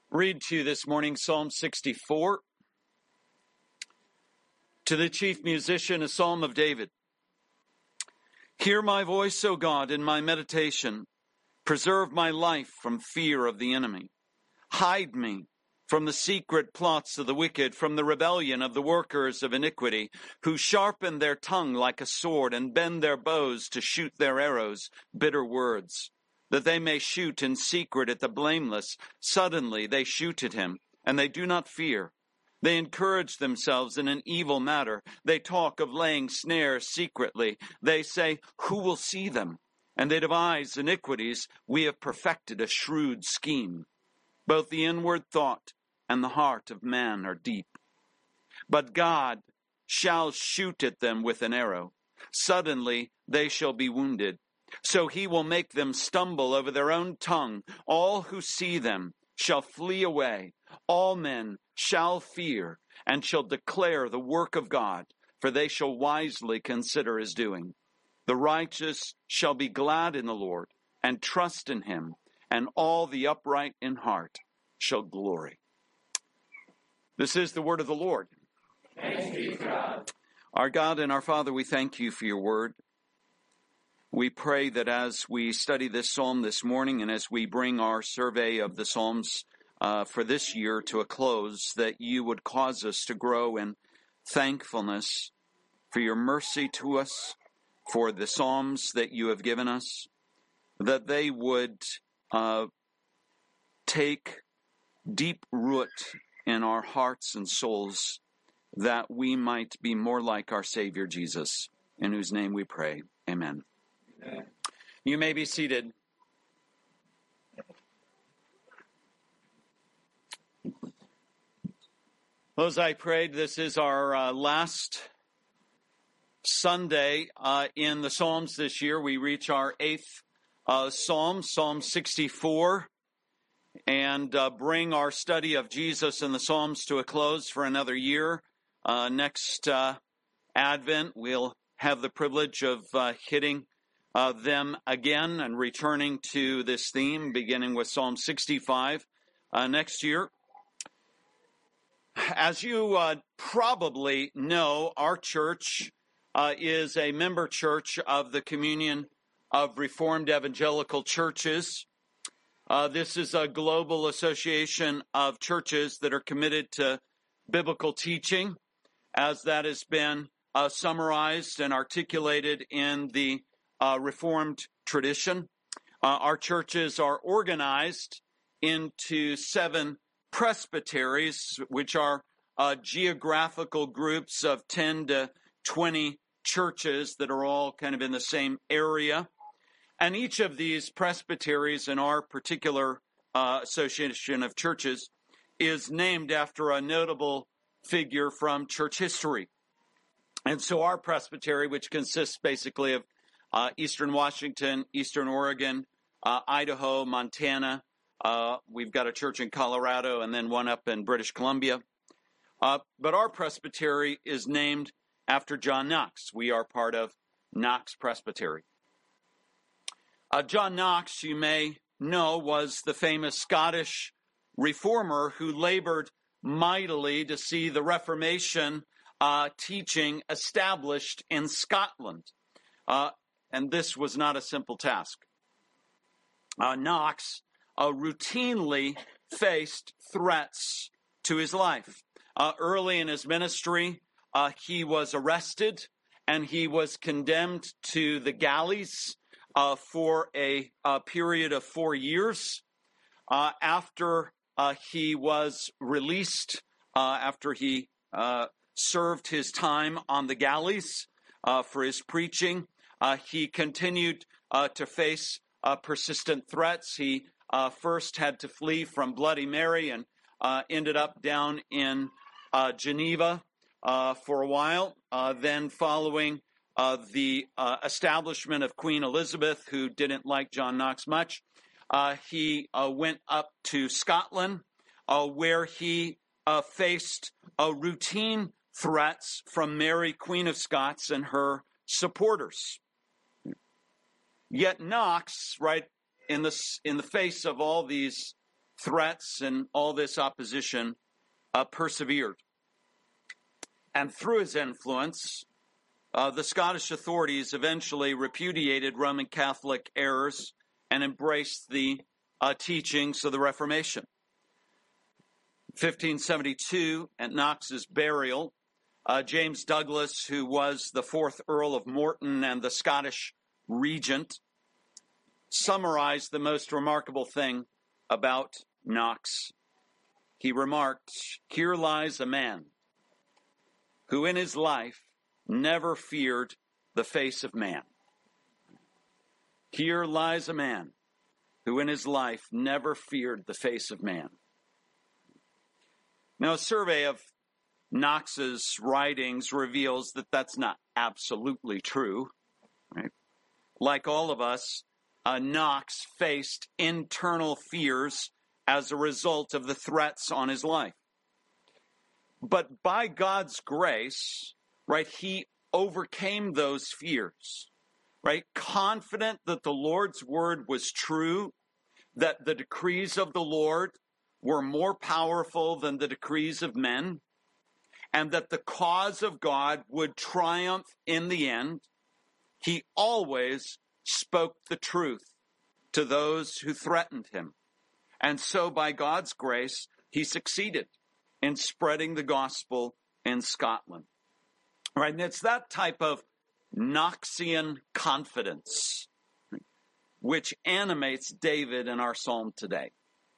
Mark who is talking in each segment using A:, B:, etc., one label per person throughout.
A: Read to you this morning Psalm 64. To the chief musician, a psalm of David. Hear my voice, O God, in my meditation. Preserve my life from fear of the enemy. Hide me from the secret plots of the wicked, from the rebellion of the workers of iniquity, who sharpen their tongue like a sword and bend their bows to shoot their arrows, bitter words, that they may shoot in secret at the blameless. Suddenly they shoot at him, and they do not fear. They encourage themselves in an evil matter. They talk of laying snares secretly. They say, who will see them? And they devise iniquities. We have perfected a shrewd scheme. Both the inward thought and the heart of man are deep. But God shall shoot at them with an arrow. Suddenly they shall be wounded. So he will make them stumble over their own tongue. All who see them shall flee away. All men shall fear and shall declare the work of God, for they shall wisely consider his doing. The righteous shall be glad in the Lord and trust in him, and all the upright in heart shall glory. This is the word of the Lord.
B: Thanks be to God.
A: Our God and our Father, we thank you for your word. We pray that as we study this psalm this morning and as we bring our survey of the psalms for this year to a close, that you would cause us to grow in thankfulness for your mercy to us, for the psalms that you have given us, that they would take deep root in our hearts and souls, that we might be more like our Savior Jesus, in whose name we pray. Amen.
B: Amen.
A: You may be seated. Well, as I prayed, this is our last Sunday in the Psalms this year. We reach our eighth Psalm, Psalm 64, and bring our study of Jesus and the Psalms to a close for another year. Next Advent, we'll have the privilege of hitting them again and returning to this theme, beginning with Psalm 65 next year. As you probably know, our church is a member church of the Communion of Reformed Evangelical Churches. This is a global association of churches that are committed to biblical teaching, as that has been summarized and articulated in the Reformed tradition. Our churches are organized into 7 presbyteries, which are geographical groups of 10 to 20 churches that are all kind of in the same area. And each of these presbyteries in our particular association of churches is named after a notable figure from church history. And so our presbytery, which consists basically of Eastern Washington, Eastern Oregon, Idaho, Montana, we've got a church in Colorado and then one up in British Columbia. But our presbytery is named after John Knox. We are part of Knox Presbytery. John Knox, you may know, was the famous Scottish reformer who labored mightily to see the Reformation teaching established in Scotland. And this was not a simple task. Knox routinely faced threats to his life. Early in his ministry, he was arrested and he was condemned to the galleys for a period of 4 years. After he was released, after he served his time on the galleys for his preaching, he continued to face persistent threats. He first had to flee from Bloody Mary and ended up down in Geneva for a while. Then following the establishment of Queen Elizabeth, who didn't like John Knox much, he went up to Scotland, where he faced routine threats from Mary, Queen of Scots, and her supporters. Yet Knox, right in the face of all these threats and all this opposition, persevered. And through his influence, the Scottish authorities eventually repudiated Roman Catholic errors and embraced the teachings of the Reformation. 1572, at Knox's burial, James Douglas, who was the 4th Earl of Morton and the Scottish regent, summarized the most remarkable thing about Knox. He remarked, "Here lies a man who in his life never feared the face of man." Here lies a man who in his life never feared the face of man. Now, a survey of Knox's writings reveals that that's not absolutely true. Right? Like all of us, Knox faced internal fears as a result of the threats on his life. But by God's grace, right, he overcame those fears, right? Confident that the Lord's word was true, that the decrees of the Lord were more powerful than the decrees of men, and that the cause of God would triumph in the end. He always spoke the truth to those who threatened him. And so by God's grace, he succeeded in spreading the gospel in Scotland. Right? And it's that type of Knoxian confidence which animates David in our psalm today.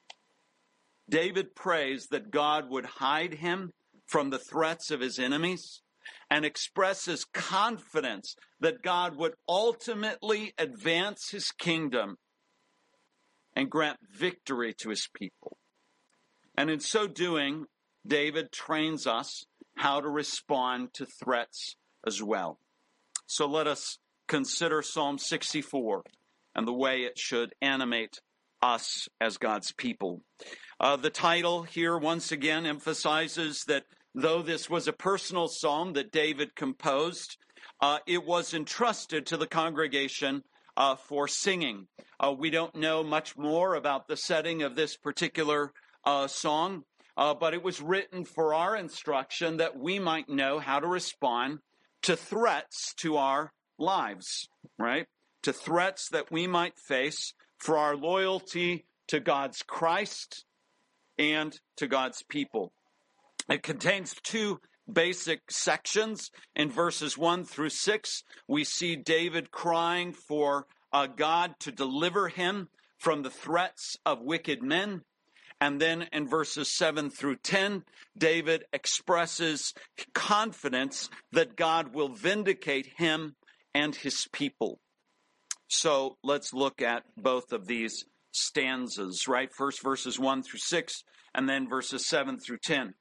A: David prays that God would hide him from the threats of his enemies and expresses confidence that God would ultimately advance his kingdom and grant victory to his people. And in so doing, David trains us how to respond to threats as well. So let us consider Psalm 64 and the way it should animate us as God's people. The title here once again emphasizes that though this was a personal psalm that David composed, it was entrusted to the congregation for singing. We don't know much more about the setting of this particular song, but it was written for our instruction that we might know how to respond to threats to our lives, right? To threats that we might face for our loyalty to God's Christ and to God's people. It contains two basic sections. In verses 1 through 6, we see David crying for God to deliver him from the threats of wicked men. And then in verses 7 through 10, David expresses confidence that God will vindicate him and his people. So let's look at both of these stanzas, right? First verses 1 through 6, and then verses 7 through 10.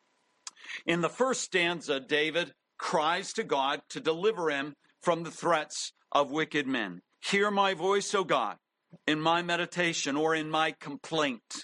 A: In the first stanza, David cries to God to deliver him from the threats of wicked men. Hear my voice, O God, in my meditation or in my complaint,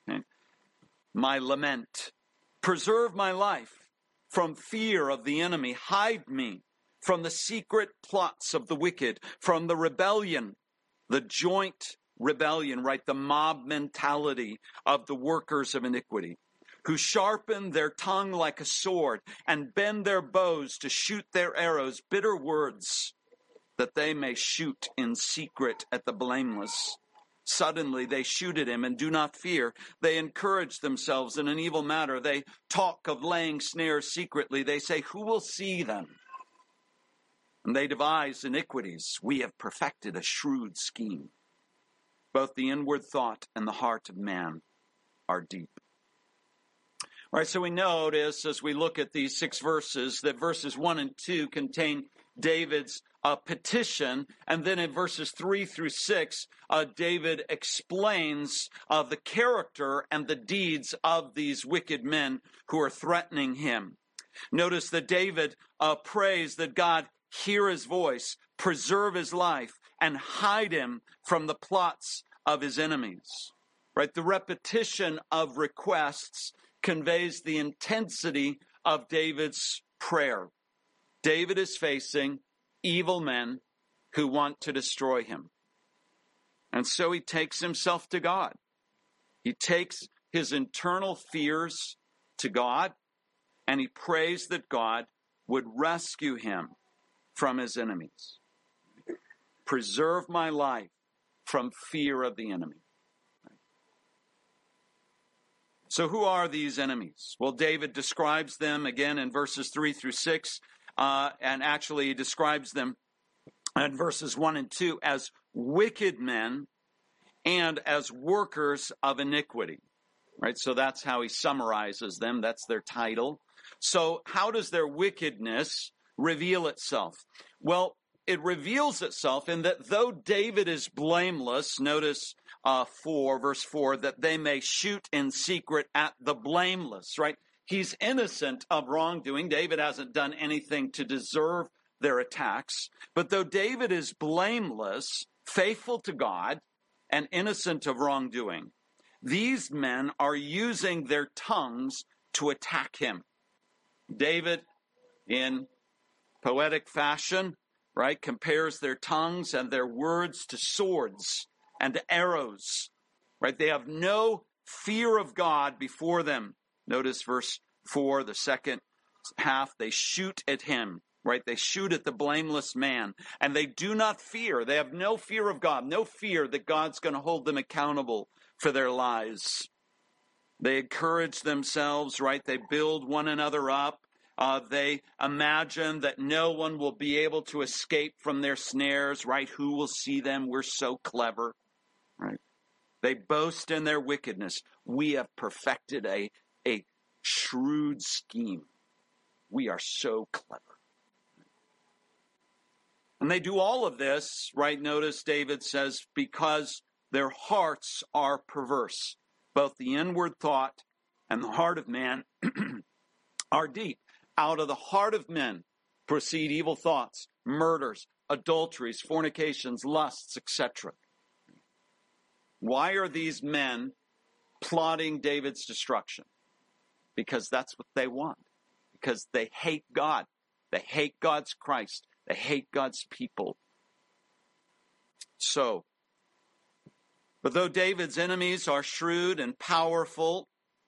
A: my lament. Preserve my life from fear of the enemy. Hide me from the secret plots of the wicked, from the rebellion, the joint rebellion, right? The mob mentality of the workers of iniquity, who sharpen their tongue like a sword and bend their bows to shoot their arrows, bitter words, that they may shoot in secret at the blameless. Suddenly they shoot at him and do not fear. They encourage themselves in an evil matter. They talk of laying snares secretly. They say, who will see them? And they devise iniquities. We have perfected a shrewd scheme. Both the inward thought and the heart of man are deep. All right, so we notice as we look at these 6 verses that verses 1 and 2 contain David's petition, and then in verses 3 through 6, David explains the character and the deeds of these wicked men who are threatening him. Notice that David prays that God hear his voice, preserve his life, and hide him from the plots of his enemies. Right? The repetition of requests conveys the intensity of David's prayer. David is facing evil men who want to destroy him. And so he takes himself to God. He takes his internal fears to God, and he prays that God would rescue him from his enemies. Preserve my life from fear of the enemy. So who are these enemies? Well, David describes them again in verses 3 through 6, and actually he describes them in verses 1 and 2 as wicked men and as workers of iniquity. Right? So that's how he summarizes them. That's their title. So how does their wickedness reveal itself? Well, it reveals itself in that though David is blameless, notice verse 4, that they may shoot in secret at the blameless, right? He's innocent of wrongdoing. David hasn't done anything to deserve their attacks. But though David is blameless, faithful to God, and innocent of wrongdoing, these men are using their tongues to attack him. David, in poetic fashion, right, compares their tongues and their words to swords and to arrows, right? They have no fear of God before them. Notice verse 4, the second half, they shoot at him, right? They shoot at the blameless man, and they do not fear. They have no fear of God, no fear that God's going to hold them accountable for their lies. They encourage themselves, right? They build one another up. They imagine that no one will be able to escape from their snares, right? Who will see them? We're so clever, right? They boast in their wickedness. We have perfected a shrewd scheme. We are so clever. And they do all of this, right? Notice David says, because their hearts are perverse. Both the inward thought and the heart of man are deep. Out of the heart of men proceed evil thoughts, murders, adulteries, fornications, lusts, etc. Why are these men plotting David's destruction? Because that's what they want. Because they hate God. They hate God's Christ. They hate God's people. So, but though David's enemies are shrewd and powerful,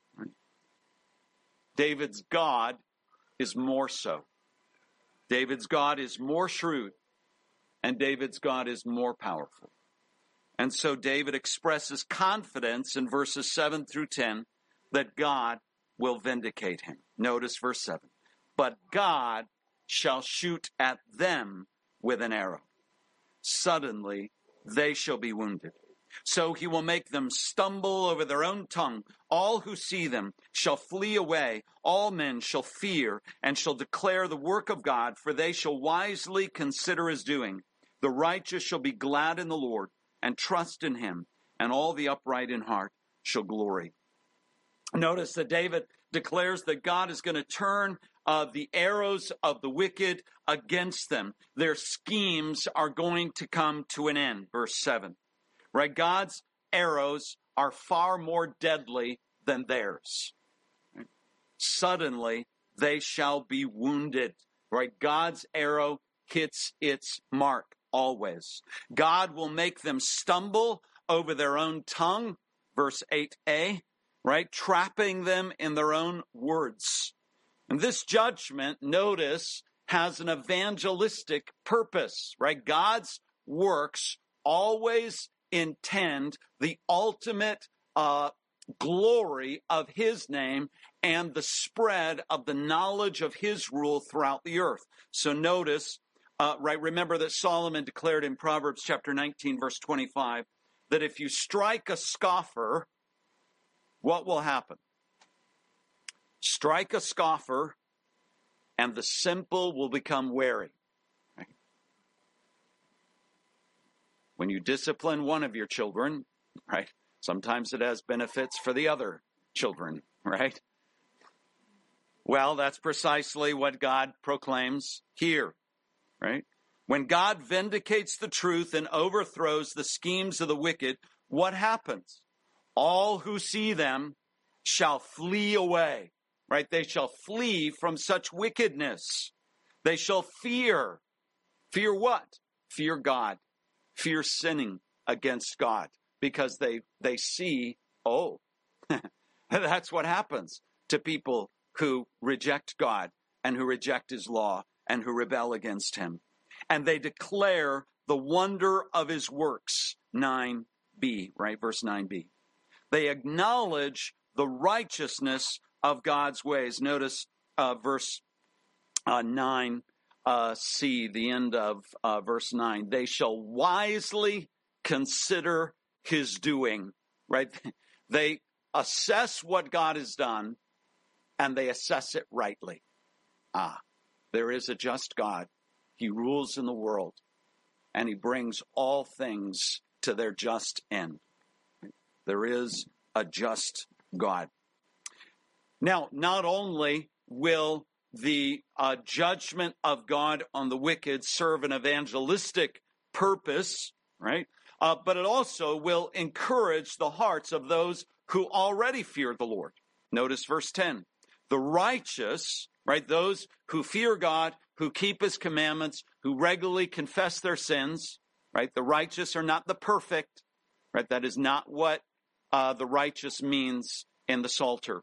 A: David's God is more so. David's God is more shrewd, and David's God is more powerful. And so David expresses confidence in verses 7 through 10 that God will vindicate him. Notice verse 7. But God shall shoot at them with an arrow. Suddenly they shall be wounded. So he will make them stumble over their own tongue. All who see them shall flee away. All men shall fear and shall declare the work of God, for they shall wisely consider his doing. The righteous shall be glad in the Lord and trust in him, and all the upright in heart shall glory. Notice that David declares that God is going to turn the arrows of the wicked against them. Their schemes are going to come to an end. Verse 7. Right? God's arrows are far more deadly than theirs. Right? Suddenly, they shall be wounded. Right? God's arrow hits its mark always. God will make them stumble over their own tongue. Verse 8a. Right? Trapping them in their own words. And this judgment, notice, has an evangelistic purpose. Right? God's works always intend the ultimate glory of his name and the spread of the knowledge of his rule throughout the earth. So notice, right, remember that Solomon declared in Proverbs chapter 19, verse 25, that if you strike a scoffer, what will happen? Strike a scoffer, and the simple will become wary. When you discipline one of your children, right, sometimes it has benefits for the other children, right? Well, that's precisely what God proclaims here, right? When God vindicates the truth and overthrows the schemes of the wicked, what happens? All who see them shall flee away, right? They shall flee from such wickedness. They shall fear. Fear what? Fear God. Fear sinning against God, because they see Oh, that's what happens to people who reject God and who reject his law and who rebel against him. And they declare the wonder of his works, 9b, right? Verse 9b. They acknowledge the righteousness of God's ways. Notice verse 9c, the end of verse 9. They shall wisely consider his doing, right? They assess what God has done, and they assess it rightly. There is a just God. He rules in the world, and he brings all things to their just end. There is a just God. Now, not only will the judgment of God on the wicked serve an evangelistic purpose, right? But it also will encourage the hearts of those who already fear the Lord. Notice verse 10. The righteous, right, those who fear God, who keep his commandments, who regularly confess their sins, right? The righteous are not the perfect, right? That is not what the righteous means in the Psalter.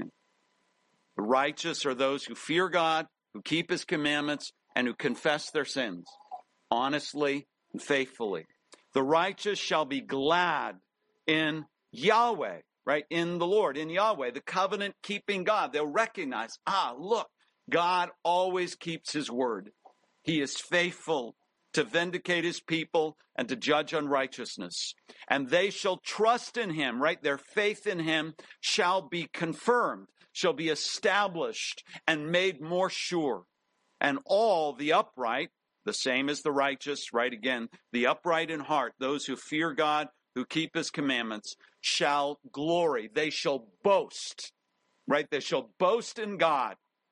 A: The righteous are those who fear God, who keep his commandments, and who confess their sins honestly and faithfully. The righteous shall be glad in Yahweh, right? In the Lord, in Yahweh, the covenant-keeping God. They'll recognize, look, God always keeps his word. He is faithful to vindicate his people and to judge unrighteousness. And they shall trust in him, right? Their faith in him shall be confirmed, shall be established and made more sure. And all the upright, the same as the righteous, right? Again, the upright in heart, those who fear God, who keep his commandments, shall glory. They shall boast, right? They shall boast in God.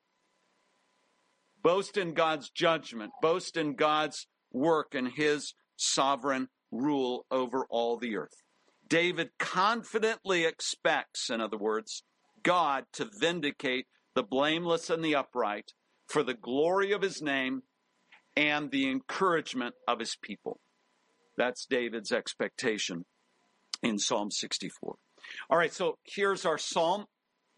A: Boast in God's judgment. Boast in God's work and his sovereign rule over all the earth. David confidently expects, in other words, God to vindicate the blameless and the upright for the glory of his name and the encouragement of his people. That's David's expectation in Psalm 64. All right, so here's our psalm.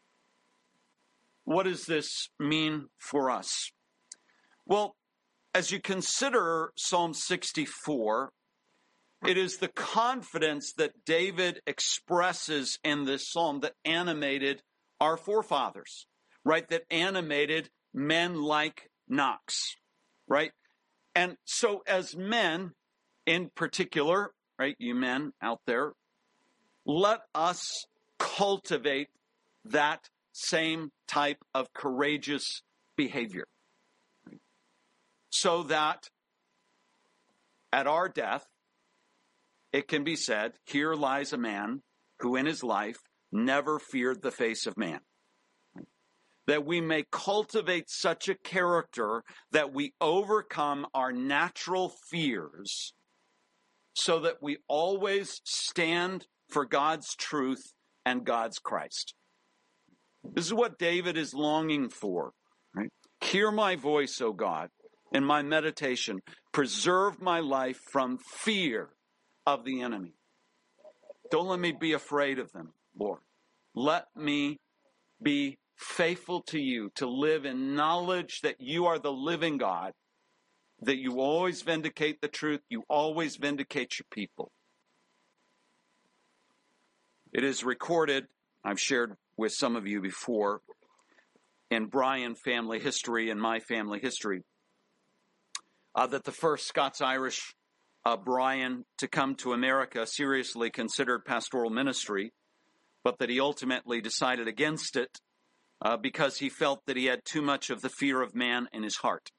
A: What does this mean for us? Well, as you consider Psalm 64, it is the confidence that David expresses in this psalm that animated our forefathers, right? That animated men like Knox, right? And so as men in particular, right, you men out there, let us cultivate that same type of courageous behavior. So that at our death, it can be said, here lies a man who in his life never feared the face of man. That we may cultivate such a character that we overcome our natural fears so that we always stand for God's truth and God's Christ. This is what David is longing for. Right? Hear my voice, O God, in my meditation. Preserve my life from fear of the enemy. Don't let me be afraid of them, Lord. Let me be faithful to you, to live in knowledge that you are the living God, that you always vindicate the truth, you always vindicate your people. It is recorded, I've shared with some of you before, in Bryan family history and my family history, that the first Scots-Irish Bryan to come to America seriously considered pastoral ministry, but that he ultimately decided against it because he felt that he had too much of the fear of man in his heart.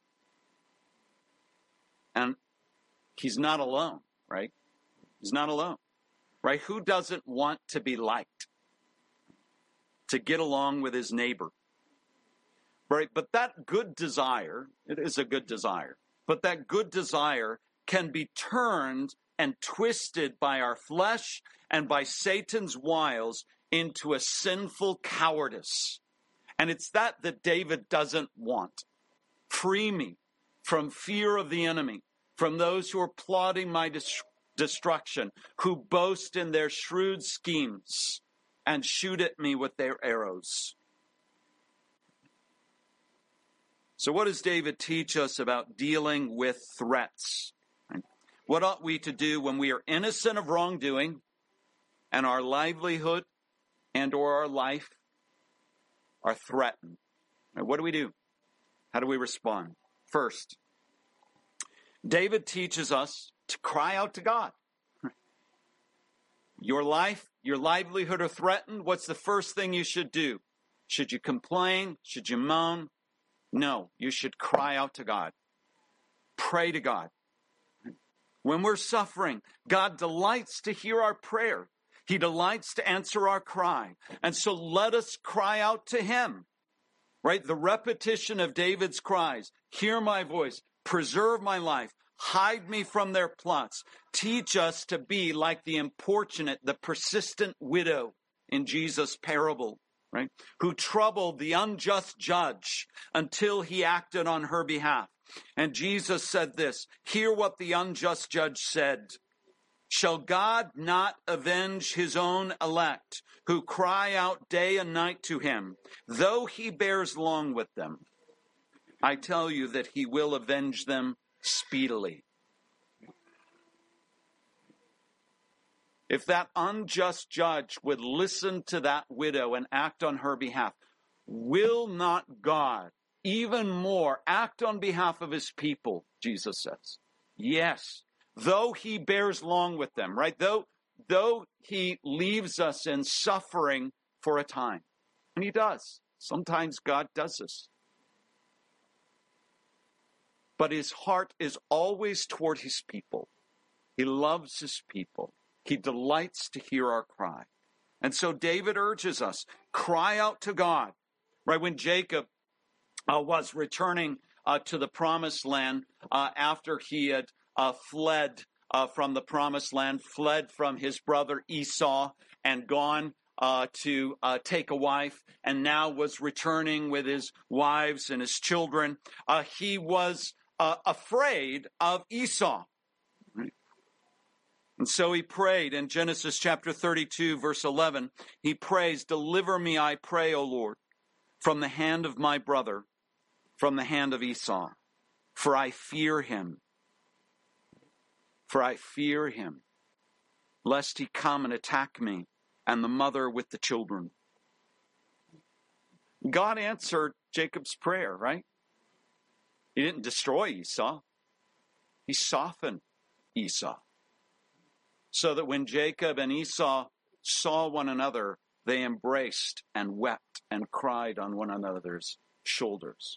A: And he's not alone, right? He's not alone, right? Who doesn't want to be liked? To get along with his neighbor, right? But that good desire, it is a good desire, but that good desire can be turned and twisted by our flesh and by Satan's wiles into a sinful cowardice. And it's that David doesn't want. Free me from fear of the enemy, from those who are plotting my destruction, who boast in their shrewd schemes. and shoot at me with their arrows. So what does David teach us about dealing with threats? What ought we to do when we are innocent of wrongdoing and our livelihood and or our life are threatened? What do we do? How do we respond? First, David teaches us to cry out to God. Your life, your livelihood are threatened. What's the first thing you should do? Should you complain? Should you moan? No, you should cry out to God. Pray to God. When we're suffering, God delights to hear our prayer. He delights to answer our cry. And so let us cry out to him. Right? The repetition of David's cries. Hear my voice. Preserve my life. Hide me from their plots. Teach us to be like the importunate, the persistent widow in Jesus' parable. Right? Who troubled the unjust judge until he acted on her behalf. And Jesus said this, hear what the unjust judge said. Shall God not avenge his own elect, who cry out day and night to him, though he bears long with them? I tell you that he will avenge them speedily. If that unjust judge would listen to that widow and act on her behalf, will not God even more act on behalf of his people, Jesus says? Yes, though he bears long with them, right? Though he leaves us in suffering for a time. And he does. Sometimes God does this. But his heart is always toward his people. He loves his people. He delights to hear our cry. And so David urges us, cry out to God. Right, when Jacob was returning to the promised land after he had fled from the promised land, fled from his brother Esau and gone to take a wife, and now was returning with his wives and his children, he was afraid of Esau. And so he prayed in Genesis chapter 32, verse 11. He prays, deliver me, I pray, O Lord, from the hand of my brother, from the hand of Esau. For I fear him. For I fear him, lest he come and attack me and the mother with the children. God answered Jacob's prayer, right? He didn't destroy Esau. He softened Esau. So that when Jacob and Esau saw one another, they embraced and wept and cried on one another's shoulders.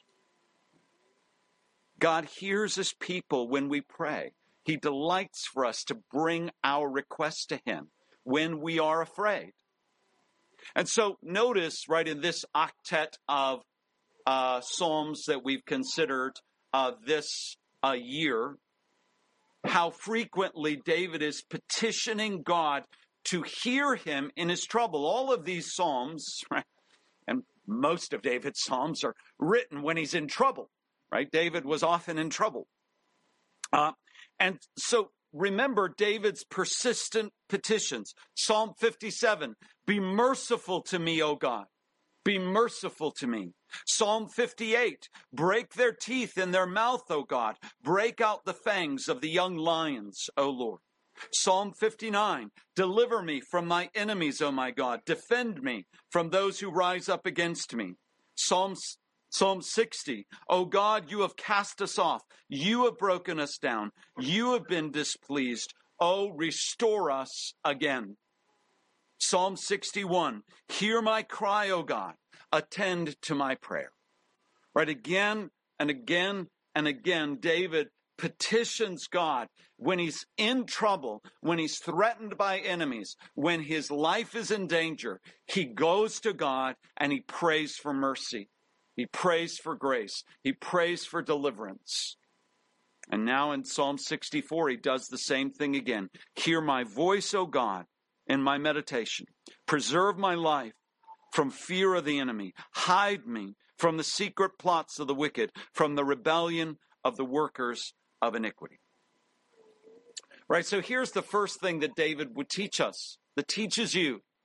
A: God hears his people when we pray. He delights for us to bring our request to him when we are afraid. And so notice, right, in this octet of Psalms that we've considered this year, how frequently David is petitioning God to hear him in his trouble. All of these Psalms, right, and most of David's Psalms are written when he's in trouble, right? David was often in trouble. And so remember David's persistent petitions. Psalm 57, be merciful to me, O God. Be merciful to me. Psalm 58, break their teeth in their mouth, O God. Break out the fangs of the young lions, O Lord. Psalm 59, deliver me from my enemies, O my God. Defend me from those who rise up against me. Psalm 60, O God, you have cast us off. You have broken us down. You have been displeased. O restore us again. Psalm 61, hear my cry, O God, attend to my prayer. Right, again and again and again, David petitions God when he's in trouble, when he's threatened by enemies, when his life is in danger. He goes to God and he prays for mercy. He prays for grace. He prays for deliverance. And now in Psalm 64, he does the same thing again. Hear my voice, O God, in my meditation. Preserve my life from fear of the enemy. Hide me from the secret plots of the wicked, from the rebellion of the workers of iniquity. Right, so here's the first thing that David would teach us, that teaches you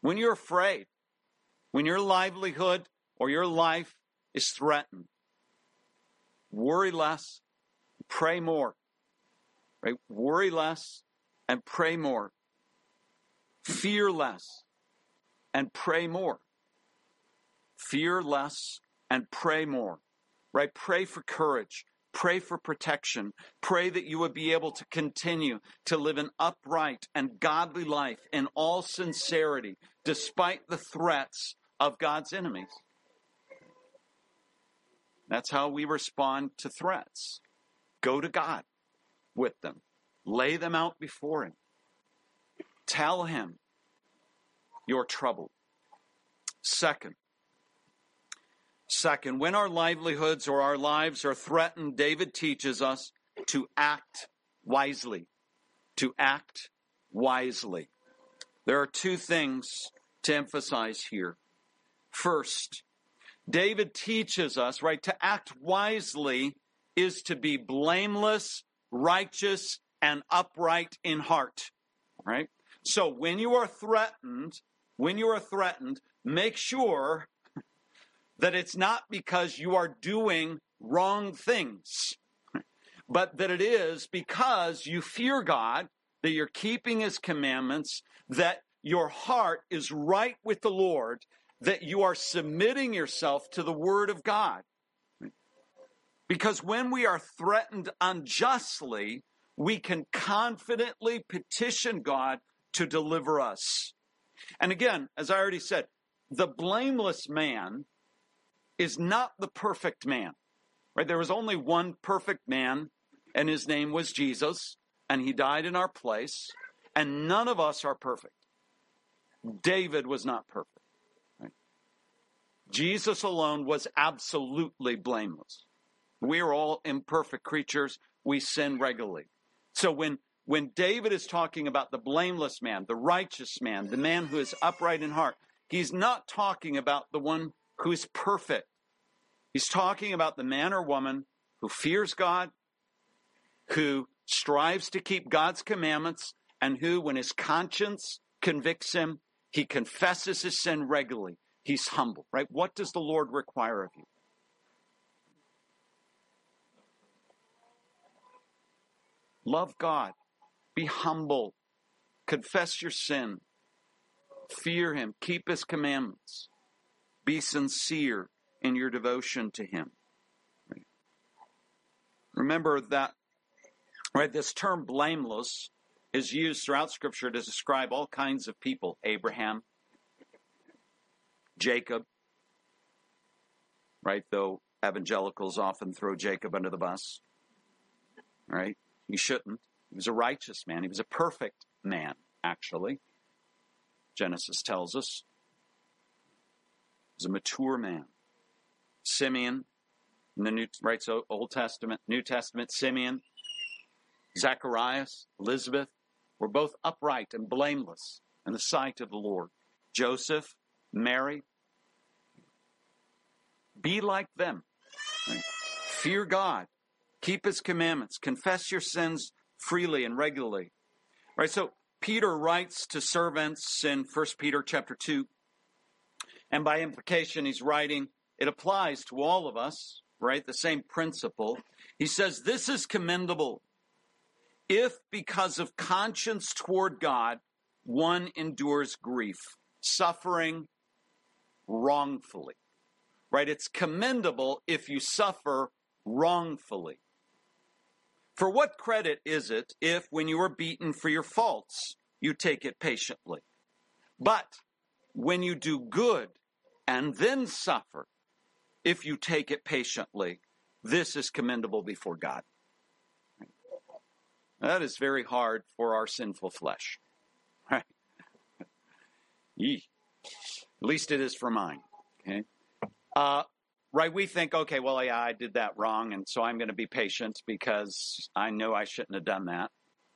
A: when you're afraid, when your livelihood or your life is threatened, worry less, pray more. Right? Worry less and pray more. Fear less and pray more. Fear less and pray more. Right? Pray for courage. Pray for protection. Pray that you would be able to continue to live an upright and godly life in all sincerity, despite the threats of God's enemies. That's how we respond to threats. Go to God with them. Lay them out before Him. Tell Him you're troubled. Second, when our livelihoods or our lives are threatened, David teaches us to act wisely. To act wisely. There are two things to emphasize here. First, David teaches us, right, to act wisely is to be blameless, righteous, and upright in heart, right? So when you are threatened, make sure that it's not because you are doing wrong things, but that it is because you fear God, that you're keeping His commandments, that your heart is right with the Lord, that you are submitting yourself to the Word of God. Because when we are threatened unjustly, we can confidently petition God to deliver us. And again, as I already said, the blameless man is not the perfect man. Right? There was only one perfect man, and His name was Jesus, and He died in our place, and none of us are perfect. David was not perfect. Right? Jesus alone was absolutely blameless. We are all imperfect creatures. We sin regularly. So when David is talking about the blameless man, the righteous man, the man who is upright in heart, he's not talking about the one who is perfect. He's talking about the man or woman who fears God, who strives to keep God's commandments, and who, when his conscience convicts him, he confesses his sin regularly. He's humble, right? What does the Lord require of you? Love God. Be humble. Confess your sin. Fear Him. Keep His commandments. Be sincere in your devotion to Him. Right? Remember that, right, this term blameless is used throughout Scripture to describe all kinds of people. Abraham, Jacob, right, though evangelicals often throw Jacob under the bus, right? He shouldn't. He was a righteous man. He was a perfect man, actually. Genesis tells us. He was a mature man. Simeon, in the New, right, so Old Testament, New Testament, Simeon, Zacharias, Elizabeth were both upright and blameless in the sight of the Lord. Joseph, Mary, be like them. Right? Fear God. Keep His commandments. Confess your sins freely and regularly. Right? So Peter writes to servants in 1 Peter chapter 2. And by implication, he's writing, it applies to all of us, right? The same principle. He says, this is commendable if because of conscience toward God, one endures grief, suffering wrongfully. Right? It's commendable if you suffer wrongfully. For what credit is it if, when you are beaten for your faults, you take it patiently? But when you do good and then suffer, if you take it patiently, this is commendable before God. That is very hard for our sinful flesh. Right? At least it is for mine. Okay? Right, we think, okay, well, yeah, I did that wrong, and so I'm going to be patient because I know I shouldn't have done that.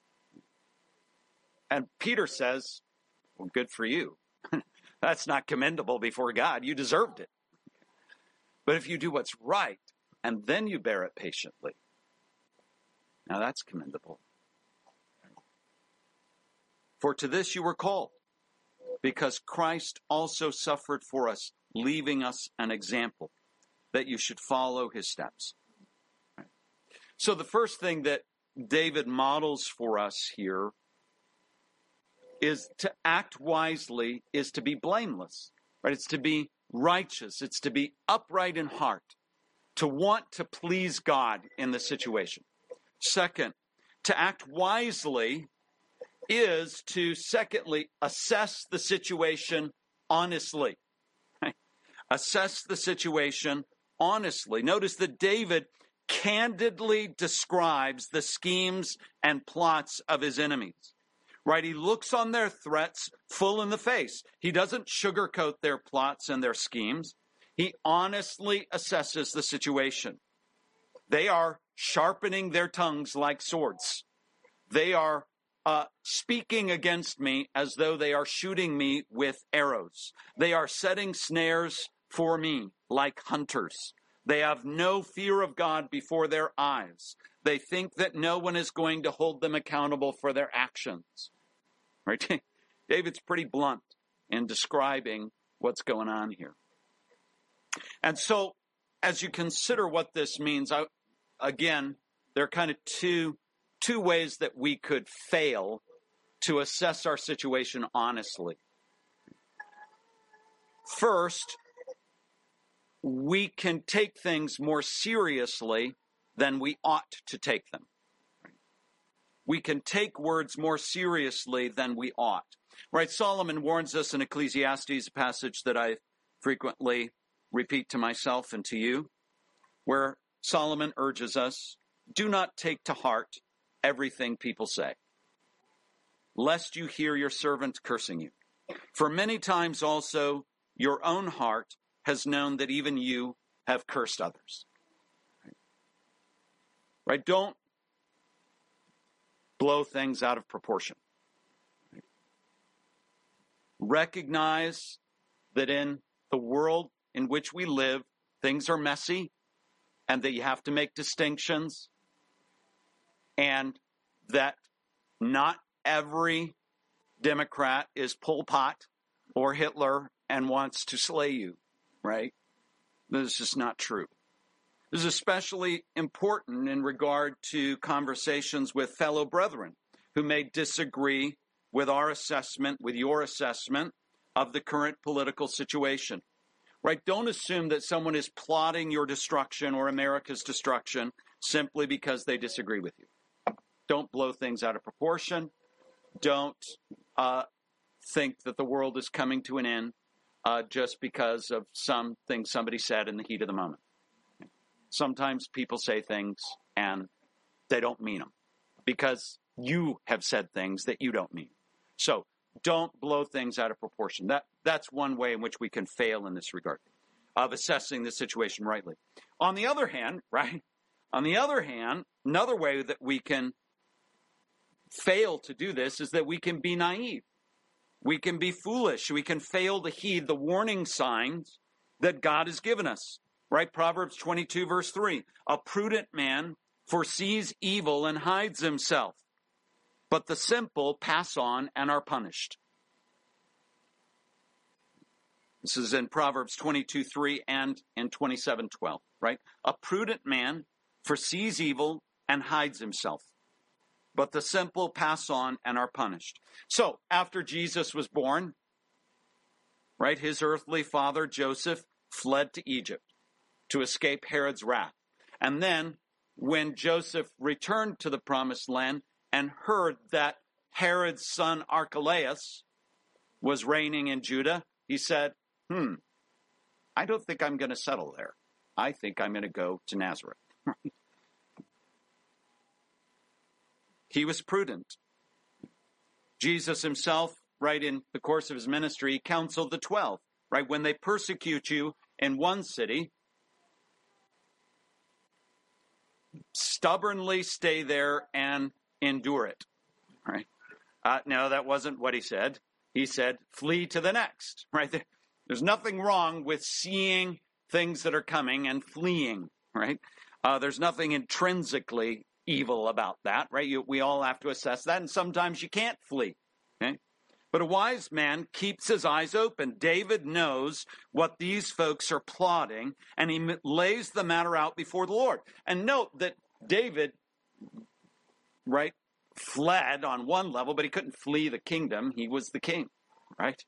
A: And Peter says, well, good for you. That's not commendable before God. You deserved it. But if you do what's right, and then you bear it patiently, now that's commendable. For to this you were called, because Christ also suffered for us, leaving us an example that you should follow his steps. Right? So the first thing that David models for us here is to act wisely, is to be blameless, right? It's to be righteous. It's to be upright in heart, to want to please God in the situation. Second, to act wisely is to, secondly, assess the situation honestly. Right? Assess the situation honestly. Notice that David candidly describes the schemes and plots of his enemies. Right? He looks on their threats full in the face. He doesn't sugarcoat their plots and their schemes. He honestly assesses the situation. They are sharpening their tongues like swords. They are speaking against me as though they are shooting me with arrows. They are setting snares for me like hunters. They have no fear of God before their eyes. They think that no one is going to hold them accountable for their actions. Right? David's pretty blunt in describing what's going on here. And so, as you consider what this means, again, there are kind of two ways that we could fail to assess our situation honestly. First, we can take things more seriously than we ought to take them. We can take words more seriously than we ought. Right? Solomon warns us in Ecclesiastes, a passage that I frequently repeat to myself and to you, where Solomon urges us, do not take to heart everything people say, lest you hear your servant cursing you. For many times also your own heart has known that even you have cursed others. Right? Don't blow things out of proportion. Recognize that in the world in which we live, things are messy and that you have to make distinctions, and that not every Democrat is Pol Pot or Hitler and wants to slay you, right? This is just not true. This is especially important in regard to conversations with fellow brethren who may disagree with our assessment, with your assessment of the current political situation. Right? Don't assume that someone is plotting your destruction or America's destruction simply because they disagree with you. Don't blow things out of proportion. Don't think that the world is coming to an end just because of something somebody said in the heat of the moment. Sometimes people say things and they don't mean them because you have said things that you don't mean. So don't blow things out of proportion. That's one way in which we can fail in this regard of assessing the situation rightly. On the other hand, right? On the other hand, another way that we can fail to do this is that we can be naive. We can be foolish. We can fail to heed the warning signs that God has given us. Right? Proverbs 22, verse 3. A prudent man foresees evil and hides himself, but the simple pass on and are punished. This is in Proverbs 22, 3 and in 27, 12. Right? A prudent man foresees evil and hides himself, but the simple pass on and are punished. So, after Jesus was born, right, his earthly father, Joseph, fled to Egypt to escape Herod's wrath. And then, when Joseph returned to the promised land and heard that Herod's son Archelaus was reigning in Judah, he said, I don't think I'm going to settle there. I think I'm going to go to Nazareth. He was prudent. Jesus himself, right, in the course of his ministry, counseled the 12, right? When they persecute you in one city, stubbornly stay there and endure it, right? No, that wasn't what he said. He said, flee to the next, right? There's nothing wrong with seeing things that are coming and fleeing, right? There's nothing intrinsically evil about that, right? We all have to assess that, and sometimes you can't flee, okay? But a wise man keeps his eyes open. David knows what these folks are plotting, and he lays the matter out before the Lord. And note that David, right, fled on one level, but he couldn't flee the kingdom. He was the king, right?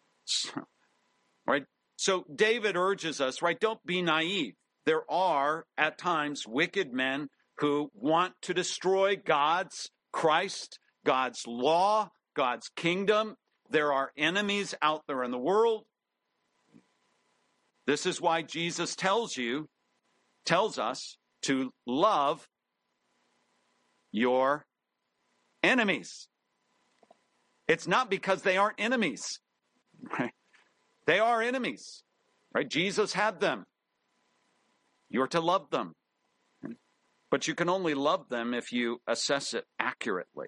A: So David urges us, right, don't be naive. There are, at times, wicked men who want to destroy God's Christ, God's law, God's kingdom. There are enemies out there in the world. This is why Jesus tells us to love your enemies. It's not because they aren't enemies. Right? They are enemies. Right? Jesus had them. You're to love them. But you can only love them if you assess it accurately.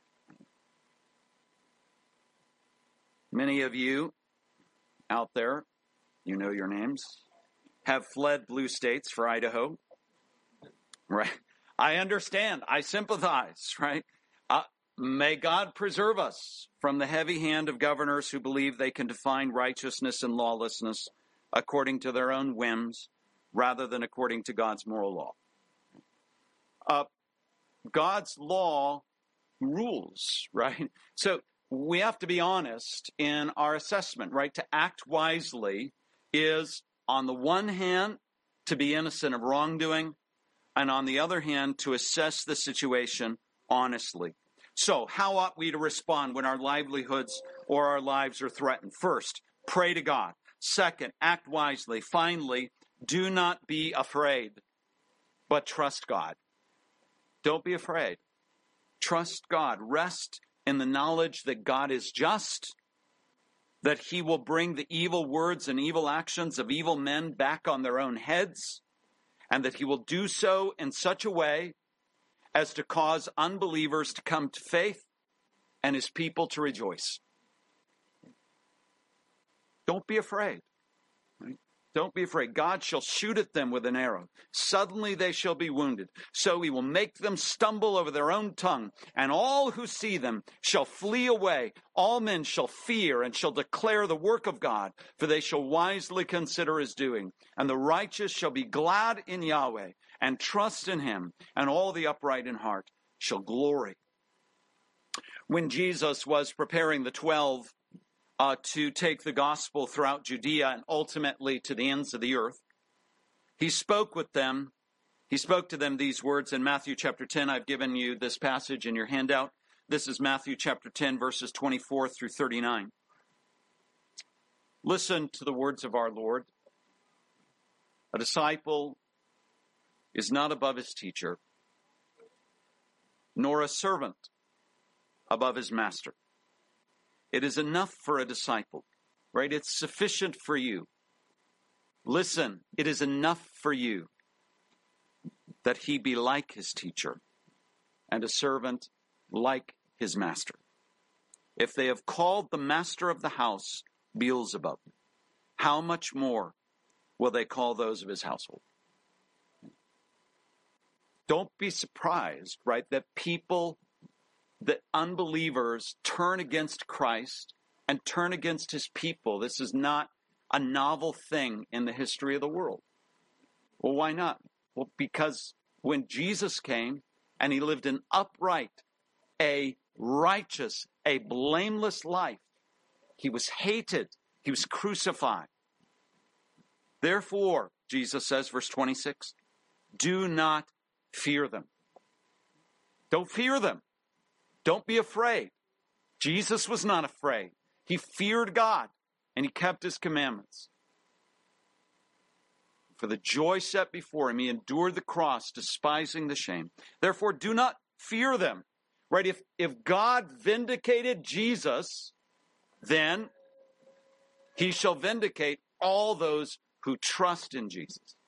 A: Many of you out there, you know your names, have fled blue states for Idaho. Right? I understand. I sympathize, right? May God preserve us from the heavy hand of governors who believe they can define righteousness and lawlessness according to their own whims rather than according to God's moral law. God's law rules, right? So we have to be honest in our assessment, right? To act wisely is, on the one hand, to be innocent of wrongdoing, and on the other hand, to assess the situation honestly. So how ought we to respond when our livelihoods or our lives are threatened? First, pray to God. Second, act wisely. Finally, do not be afraid, but trust God. Don't be afraid. Trust God. Rest in the knowledge that God is just, that he will bring the evil words and evil actions of evil men back on their own heads, and that he will do so in such a way as to cause unbelievers to come to faith and his people to rejoice. Don't be afraid. Right? Don't be afraid. God shall shoot at them with an arrow. Suddenly they shall be wounded. So he will make them stumble over their own tongue, and all who see them shall flee away. All men shall fear and shall declare the work of God, for they shall wisely consider his doing. And the righteous shall be glad in Yahweh and trust in him, and all the upright in heart shall glory. When Jesus was preparing the 12 to take the gospel throughout Judea and ultimately to the ends of the earth, he spoke to them these words in Matthew chapter 10. I've given you this passage in your handout. This is Matthew chapter 10, verses 24 through 39. Listen to the words of our Lord. A disciple is not above his teacher, nor a servant above his master. It is enough for a disciple, right? It's sufficient for you. Listen, it is enough for you that he be like his teacher and a servant like his master. If they have called the master of the house Beelzebub, how much more will they call those of his household? Don't be surprised, right, that unbelievers turn against Christ and turn against his people. This is not a novel thing in the history of the world. Well, why not? Well, because when Jesus came and he lived an upright, a righteous, a blameless life, he was hated. He was crucified. Therefore, Jesus says, verse 26, do not fear them. Don't fear them. Don't be afraid. Jesus was not afraid. He feared God, and he kept his commandments. For the joy set before him, he endured the cross, despising the shame. Therefore, do not fear them. Right? If God vindicated Jesus, then he shall vindicate all those who trust in Jesus.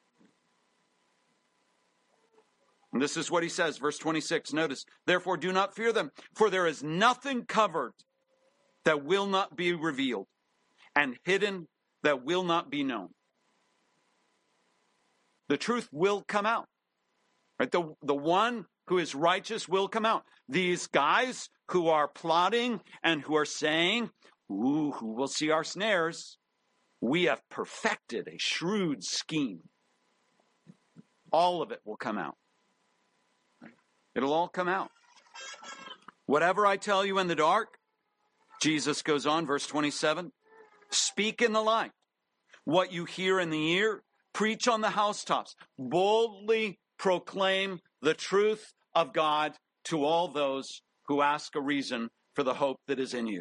A: And this is what he says, verse 26, notice, therefore do not fear them, for there is nothing covered that will not be revealed, and hidden that will not be known. The truth will come out. Right? The one who is righteous will come out. These guys who are plotting and who are saying, ooh, who will see our snares? We have perfected a shrewd scheme. All of it will come out. It'll all come out. Whatever I tell you in the dark, Jesus goes on, verse 27, speak in the light. What you hear in the ear, preach on the housetops. Boldly proclaim the truth of God to all those who ask a reason for the hope that is in you.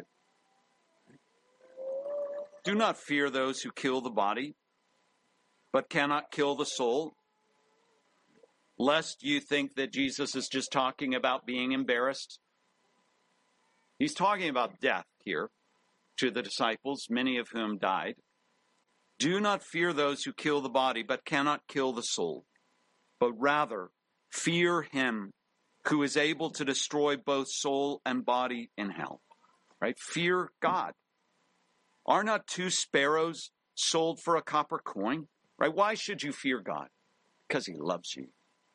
A: Do not fear those who kill the body, but cannot kill the soul, lest you think that Jesus is just talking about being embarrassed. He's talking about death here to the disciples, many of whom died. Do not fear those who kill the body, but cannot kill the soul, but rather fear him who is able to destroy both soul and body in hell. Right? Fear God. Are not 2 sparrows sold for a copper coin? Right? Why should you fear God? Because he loves you.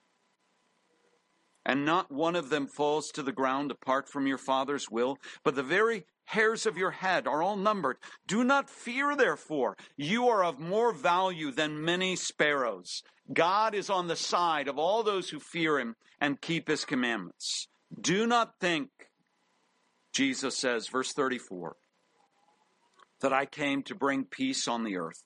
A: And not one of them falls to the ground apart from your Father's will, but the very hairs of your head are all numbered. Do not fear, therefore. You are of more value than many sparrows. God is on the side of all those who fear him and keep his commandments. Do not think, Jesus says, verse 34, that I came to bring peace on the earth.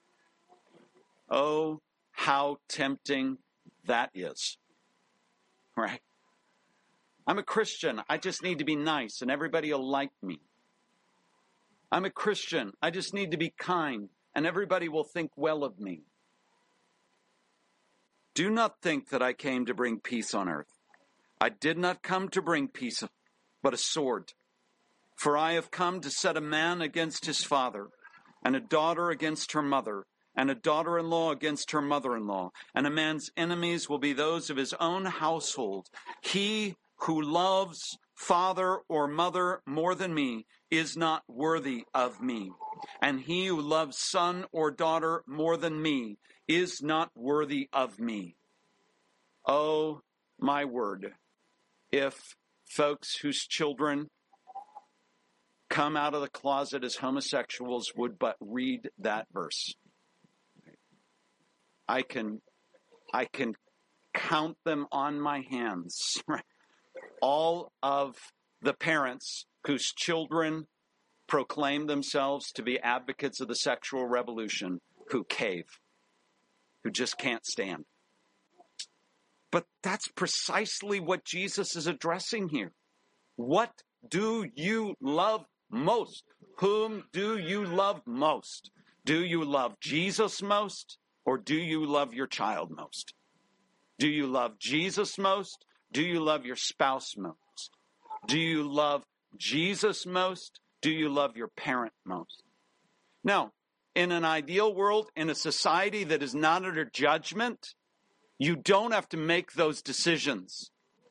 A: Oh, how tempting that is. Right? I'm a Christian. I just need to be nice and everybody will like me. I'm a Christian. I just need to be kind and everybody will think well of me. Do not think that I came to bring peace on earth. I did not come to bring peace, but a sword. For I have come to set a man against his father, and a daughter against her mother, and a daughter-in-law against her mother-in-law, and a man's enemies will be those of his own household. He who loves father or mother more than me is not worthy of me, and he who loves son or daughter more than me is not worthy of me. Oh, my word, if folks whose children come out of the closet as homosexuals would but read that verse. I can count them on my hands. All of the parents whose children proclaim themselves to be advocates of the sexual revolution who cave, who just can't stand. But that's precisely what Jesus is addressing here. What do you love most? Whom do you love most? Do you love Jesus most? Or do you love your child most? Do you love Jesus most? Do you love your spouse most? Do you love Jesus most? Do you love your parent most? Now, in an ideal world, in a society that is not under judgment, you don't have to make those decisions.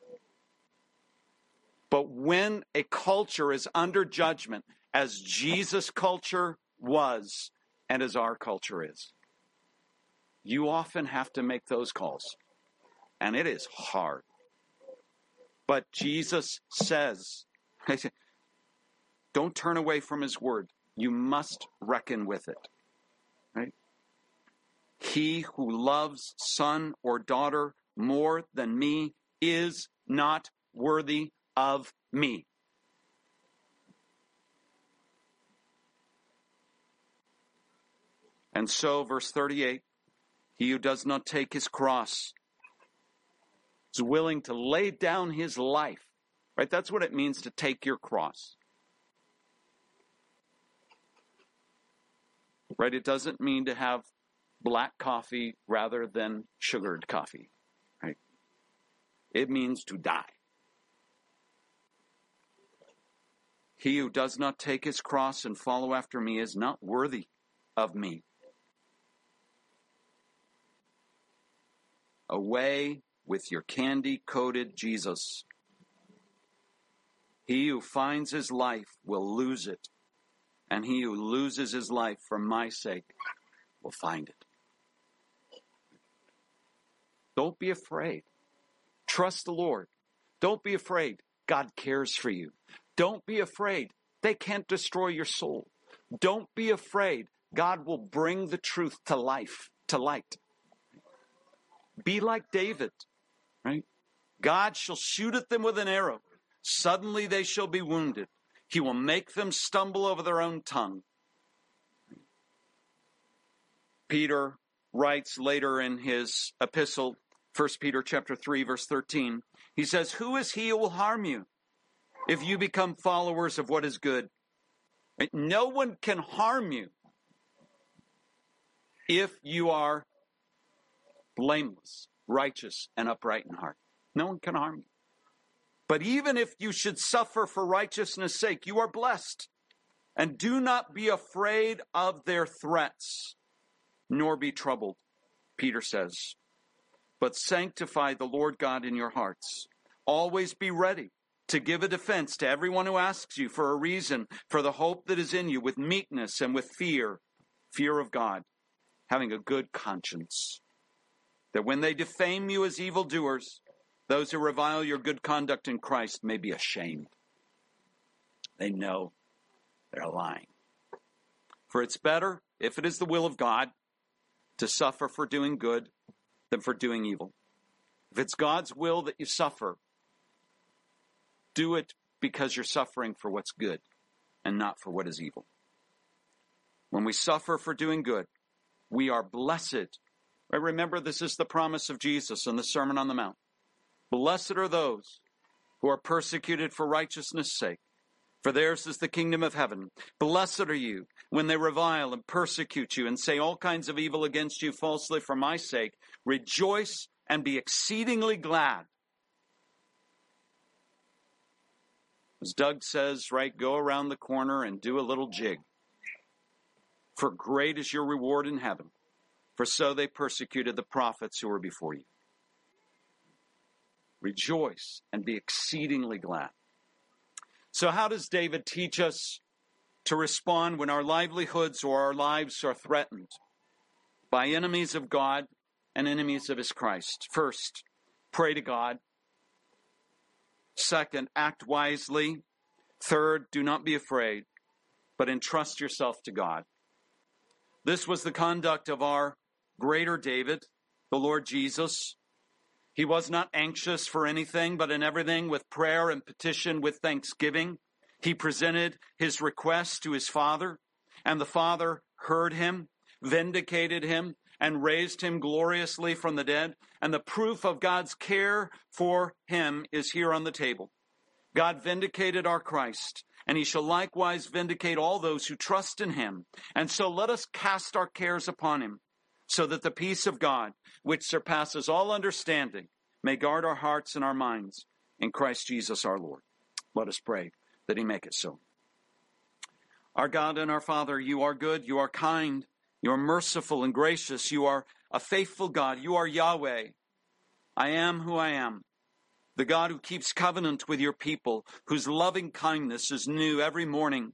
A: But when a culture is under judgment, as Jesus' culture was and as our culture is, you often have to make those calls. And it is hard. But Jesus says, don't turn away from his word. You must reckon with it. Right? He who loves son or daughter more than me is not worthy of me. And so, verse 38, he who does not take his cross is willing to lay down his life. Right? That's what it means to take your cross. Right? It doesn't mean to have black coffee rather than sugared coffee. Right? It means to die. He who does not take his cross and follow after me is not worthy of me. Away with your candy-coated Jesus. He who finds his life will lose it, and he who loses his life for my sake will find it. Don't be afraid. Trust the Lord. Don't be afraid. God cares for you. Don't be afraid. They can't destroy your soul. Don't be afraid. God will bring the truth to life, to light. Be like David, right? God shall shoot at them with an arrow. Suddenly they shall be wounded. He will make them stumble over their own tongue. Peter writes later in his epistle, 1 Peter chapter 3, verse 13, he says, "Who is he who will harm you if you become followers of what is good?" Right? No one can harm you if you are blameless, righteous, and upright in heart. No one can harm you. But even if you should suffer for righteousness' sake, you are blessed. And do not be afraid of their threats, nor be troubled, Peter says. But sanctify the Lord God in your hearts. Always be ready to give a defense to everyone who asks you for a reason for the hope that is in you, with meekness and with fear of God, having a good conscience, that when they defame you as evildoers, those who revile your good conduct in Christ may be ashamed. They know they're lying. For it's better, if it is the will of God, to suffer for doing good than for doing evil. If it's God's will that you suffer, do it because you're suffering for what's good and not for what is evil. When we suffer for doing good, we are blessed. Right? Remember, this is the promise of Jesus in the Sermon on the Mount. Blessed are those who are persecuted for righteousness' sake, for theirs is the kingdom of heaven. Blessed are you when they revile and persecute you and say all kinds of evil against you falsely for my sake. Rejoice and be exceedingly glad. As Doug says, right, go around the corner and do a little jig. For great is your reward in heaven, for so they persecuted the prophets who were before you. Rejoice and be exceedingly glad. So how does David teach us to respond when our livelihoods or our lives are threatened by enemies of God and enemies of his Christ? First, pray to God. Second, act wisely. Third, do not be afraid, but entrust yourself to God. This was the conduct of our greater David, the Lord Jesus. He was not anxious for anything, but in everything with prayer and petition with thanksgiving, he presented his request to his Father, and the Father heard him, vindicated him, and raised him gloriously from the dead. And the proof of God's care for him is here on the table. God vindicated our Christ, and he shall likewise vindicate all those who trust in him. And so let us cast our cares upon him, so that the peace of God, which surpasses all understanding, may guard our hearts and our minds in Christ Jesus our Lord. Let us pray that he make it so. Our God and our Father, you are good, you are kind, you are merciful and gracious, you are a faithful God, you are Yahweh. I am who I am, the God who keeps covenant with your people, whose loving kindness is new every morning.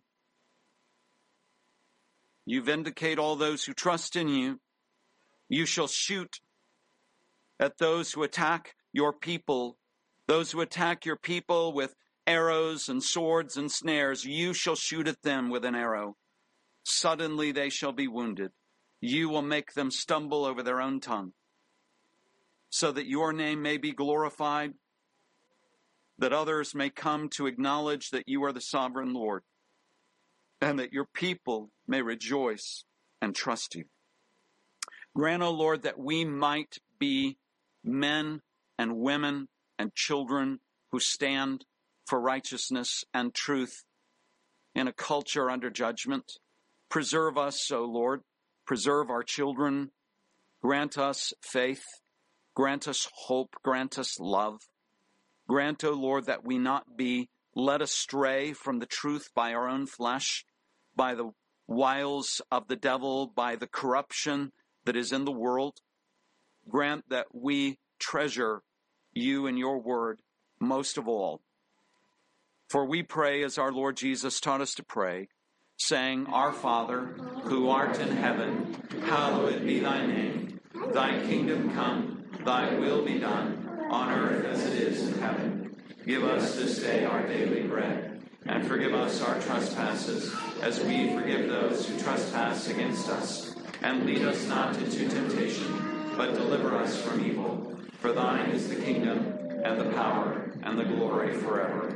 A: You vindicate all those who trust in you. You shall shoot at those who attack your people, those who attack your people with arrows and swords and snares. You shall shoot at them with an arrow. Suddenly they shall be wounded. You will make them stumble over their own tongue, so that your name may be glorified, that others may come to acknowledge that you are the sovereign Lord, and that your people may rejoice and trust you. Grant, O Lord, that we might be men and women and children who stand for righteousness and truth in a culture under judgment. Preserve us, O Lord. Preserve our children. Grant us faith. Grant us hope. Grant us love. Grant, O Lord, that we not be led astray from the truth by our own flesh, by the wiles of the devil, by the corruption that is in the world. Grant that we treasure you and your word most of all. For we pray as our Lord Jesus taught us to pray, saying, Our Father, who art in heaven, hallowed be thy name. Thy kingdom come, thy will be done, on earth as it is in heaven. Give us this day our daily bread, and forgive us our trespasses, as we forgive those who trespass against us. And lead us not into temptation, but deliver us from evil. For thine is the kingdom, and the power, and the glory forever.